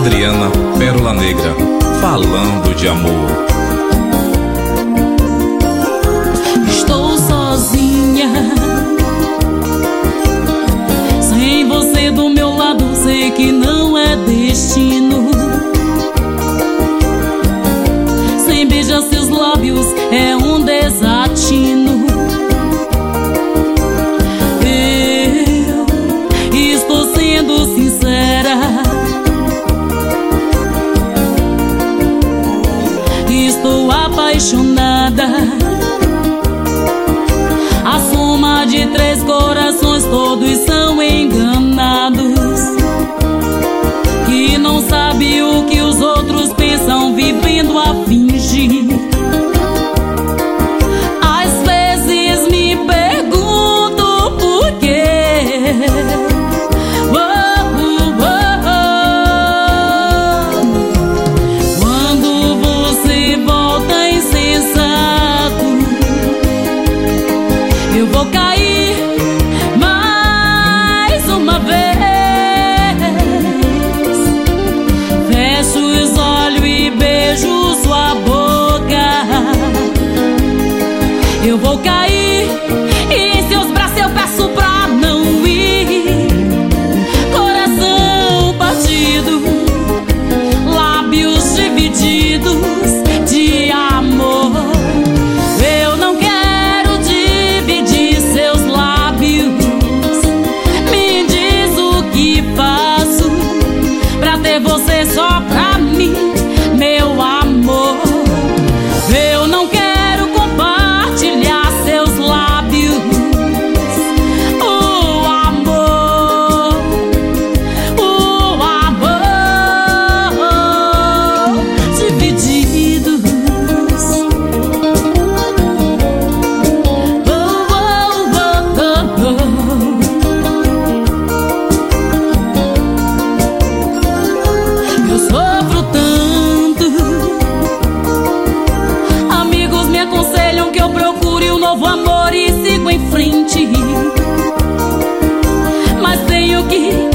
Adriana Pérola Negra, falando de amor. Estou sozinha, sem você do meu lado, sei que não é destino. Sem beijar seus lábios é um desatino. Eu estou sendo sincera, estou apaixonada. A soma de 3 corações, todos são enganados, que não sabe o que os outros pensam, vivendo a fingir. Às vezes me pergunto por quê. Quando você volta insensato, eu vou cair mais uma vez. Fecho os olhos e beijo sua boca. Eu vou cair e em seus braços eu peço pra não ir. Coração partido, lábios divididos de amor. Eu não quero dividir seus lábios. Me diz o que faço pra ter você só pra mim, meu amor. Eu não quero compartilhar seus lábios. O amor divididos. Eu sofro tanto. Amigos me aconselham que eu procure um novo amor e sigo em frente, mas tenho que